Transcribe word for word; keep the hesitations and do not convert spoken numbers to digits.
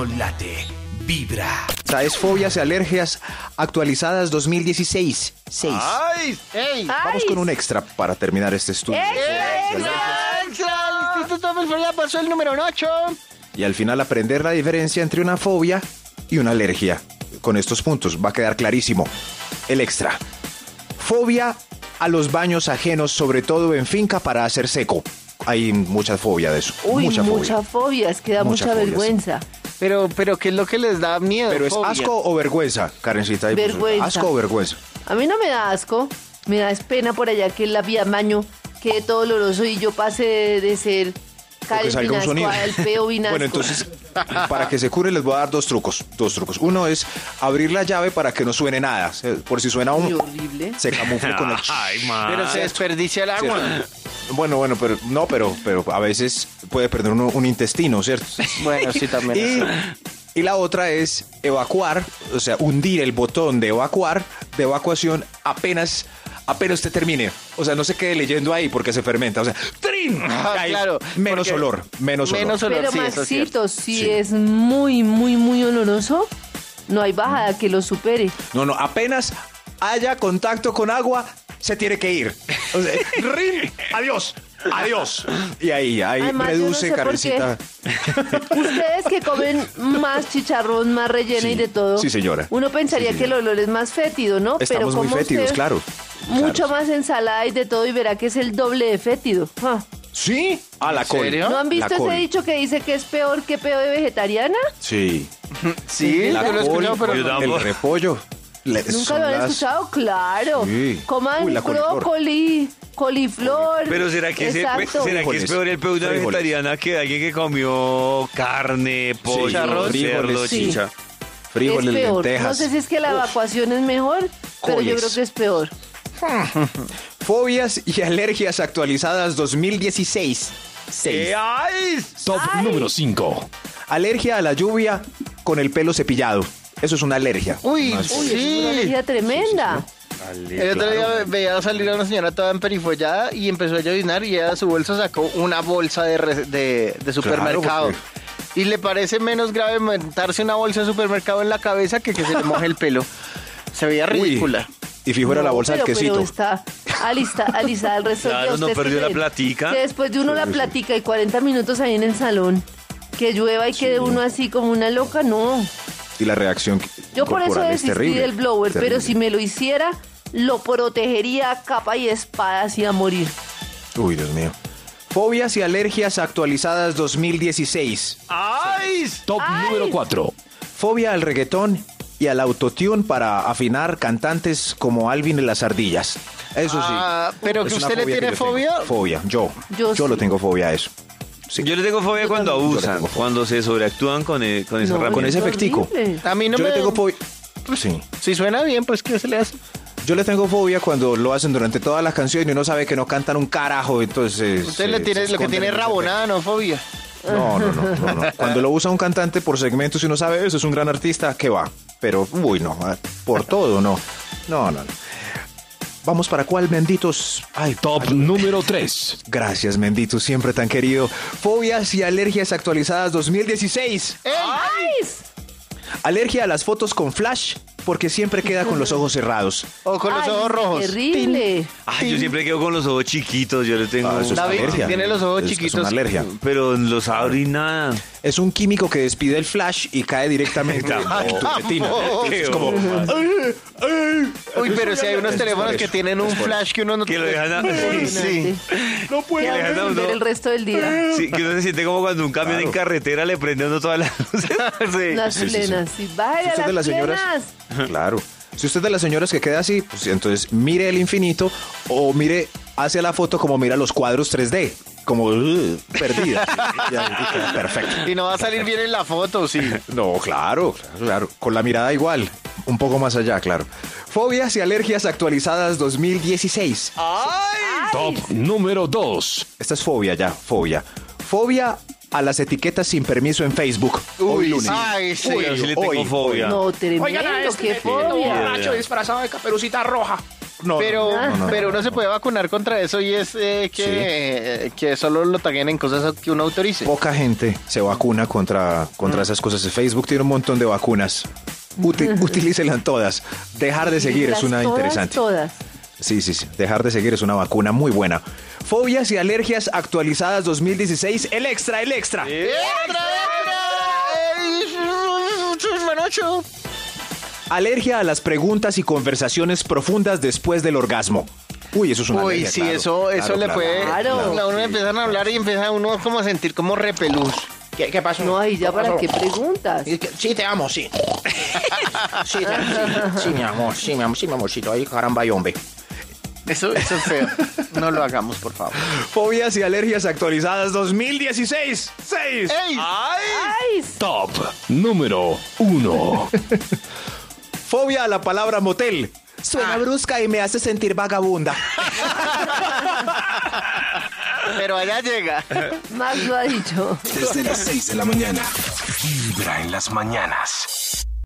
no late, vibra. Es fobias y alergias actualizadas dos mil dieciséis. seis. ¡Ay! ¡Ey! Vamos con un extra para terminar este estudio. ¡Extra! ¡El Instituto Milford pasó el número ocho! Y al final aprender la diferencia entre una fobia y una alergia. Con estos puntos va a quedar clarísimo. El extra. Fobia a los baños ajenos, sobre todo en finca para hacer seco. Hay mucha fobia de eso. Uy, mucha, mucha fobia. fobia, es que da Mucha mucha fobia, vergüenza. Pero, pero, ¿qué es lo que les da miedo? Pero es fobia? asco o vergüenza, Karencita. Ahí puso, Vergüenza. ¿Asco o vergüenza? A mí no me da asco, me da es pena por allá que la vía baño quede todo oloroso y yo pase de, de ser Que salga un Karen sonido. Vinasco al peo Vinasco. Bueno, entonces, para que se cure les voy a dar dos trucos. Dos trucos. Uno es abrir la llave para que no suene nada. Por si suena Muy un... horrible. Se camufle con el... Ay, man. Pero se desperdicia el agua. Bueno, bueno, pero no, pero, pero a veces puede perder uno un intestino, ¿cierto? Bueno, sí, también. Y, y la otra es evacuar, o sea, hundir el botón de evacuar, de evacuación, apenas, apenas usted termine. O sea, no se quede leyendo ahí porque se fermenta. O sea, ¡trin! Ah, Ahí, claro, menos porque- olor, menos, menos olor. olor. Pero sí, eso es cierto. Maxito, si Sí. es muy, muy, muy oloroso, no hay bajada que lo supere. No, no, apenas haya contacto con agua, se tiene que ir. O sea, ¡rin! ¡Adiós! ¡Adiós! Y ahí, ahí Además, yo no reduce, sé por Karencita. Ustedes que comen más chicharrón, más rellena Sí, y de todo. sí, señora. Uno pensaría Sí, que el señora. olor es más fétido, ¿no? Estamos Pero muy como fétidos, usted, claro. Mucho Claro. más ensalada y de todo y verá que es el doble de fétido. Ah. ¿Sí? A la ¿En col. serio? ¿No han visto La ese col. dicho que dice que es peor que peo de vegetariana? Sí. Sí, La yo lo he col, escuchado, pero yo no. tampoco. el repollo. Le- ¿Nunca son lo han las- escuchado? Claro. Sí. Coman Uy, la coliflor. brócoli, coliflor. Pero ¿será que, se- Exacto. ¿será que es Frijoles. peor el peor de una Frijoles. vegetariana que alguien que comió carne, pollo, Chicharrón. cerdo, Frijoles. Sí. chicha? Frijoles, es peor. lentejas. No sé si es que la evacuación es mejor, pero yo Coles. creo que es peor. Fobias y alergias actualizadas dos mil dieciséis. seis. Eh, ¡Ay! Top número cinco. Alergia a la lluvia con el pelo cepillado. Eso es una alergia. Uy, No es- Uy, es una sí. alergia tremenda. El otro día veía salir a una señora toda emperifollada y empezó a lloviznar y ella de su bolsa sacó una bolsa de, re- de, de supermercado. porque- Y le parece menos grave montarse una bolsa de supermercado en la cabeza que que se le moje el pelo. Se veía Uy, ridícula. y fijo era la No, bolsa pero, del quesito. Pero está alista, alisada el resto del Claro, día. no ¿Ustedes perdió la creen platica. Que después de uno la platica y cuarenta minutos ahí en el salón, que llueva y quede uno así como una loca, no. Y la reacción Yo por eso corporal es desistí terrible. del blower, pero Terrible. si me lo hiciera, lo protegería a capa y espada así a morir. Uy, Dios mío. Fobias y alergias actualizadas dos mil dieciséis. ¡Ay! Top Ay. número cuatro. Fobia al reggaetón y al autotune para afinar cantantes como Alvin y las ardillas. Eso sí. Ah, pero Es que una usted le fobia que tiene yo tengo. fobia. Fobia, yo. Yo Yo, sí. lo tengo fobia a eso. Sí. Yo le tengo fobia cuando también. Yo le abusan, tengo fobia. cuando se sobreactúan con, el- con esa No, herramienta. con ese es efectico. horrible. A mí no yo me le tengo fobia. Sí. Si suena bien, pues ¿qué se le hace? Yo le tengo fobia cuando lo hacen durante toda la canción y uno sabe que no cantan un carajo, entonces... Usted eh, le tiene se lo que esconden tiene en ese rabonada, no fobia. efecto. No, no, no, no, no. Cuando lo usa un cantante por segmentos y uno sabe, eso es un gran artista, que va. Pero, uy, no, ah, por todo, no. No, no, no. Vamos para cuál, Menditos. Ay, Top número tres. gracias, Menditos, siempre tan querido. Fobias y alergias actualizadas dos mil dieciséis. ¡Ay! Alergia a las fotos con flash, porque siempre queda con los ojos cerrados. O con los Ay, ojos rojos. Terrible. Ay, yo siempre quedo con los ojos chiquitos, yo le tengo... Ah, eso es David, alergia. tiene los ojos Es- chiquitos. Es una alergia. Pero los abro y nada. Es un químico que despide el flash y cae directamente en tu retina. Es como... Uy, pero si hay unos Es teléfonos por que eso. tienen un Es por flash que uno no Que lo dejan a- Sí, sí. No Que puedo. va a dejan a uno- prender el resto del día. Sí, que uno se siente como cuando un camión Claro. en carretera le prende a uno todas las luces. Sí. Las Sí, sí, sí. plenas, sí. Bájale ¿Usted a de las las señoras? plenas. Claro. Si usted es de las señoras que queda así, pues entonces mire el infinito o mire hacia la foto como mira los cuadros tres D. Como uh, perdida. Ya, y queda perfecto. Y no va a salir bien en la foto, sí. No, claro, claro, claro. Con la mirada igual. Un poco más allá, claro. Fobias y alergias actualizadas dos mil dieciséis. Top número dos. Esta es fobia ya, fobia. Fobia a las etiquetas sin permiso en Facebook. Hoy lunes. Ay, sí. Yo sí le tengo hoy, fobia. No, tremendo, Oigan a este qué maldito fobia. borracho disfrazado de caperucita roja. No, pero, no, no, no, pero no, uno no, se no. puede vacunar contra eso y es eh, que, que solo lo taguen en cosas que uno autorice. Poca gente se vacuna contra, contra esas cosas. Facebook tiene un montón de vacunas. Uti- utilícelas todas. Dejar de seguir es Las una todas, interesante. Todas. Sí, sí, sí. Dejar de seguir es una vacuna muy buena. Fobias y alergias actualizadas dos mil dieciséis. El extra, el extra. Manocho. Alergia a las preguntas y conversaciones profundas después del orgasmo. Uy, eso es una Uy, alergia, sí, claro, eso, eso claro, le claro. puede. Claro. A uno le empiezan a hablar y empieza uno como a sentir como repelús. ¿Qué, qué pasó? No, ahí ya ¿Qué para pasó? qué preguntas. Es que- Sí, te amo, sí. Sí, te amo, sí, sí, mi amor, sí, mi amor, sí, mi amorcito. Ay, caramba, y hombre. Eso, eso es feo. No lo hagamos, por favor. Fobias y alergias actualizadas dos mil dieciséis. ¡Seis! ¡Ey! Ay, Top número uno. Fobia a la palabra motel. Suena brusca y me hace sentir vagabunda. Pero allá llega. más lo ha dicho. Desde las seis de la mañana. Vibra en las mañanas.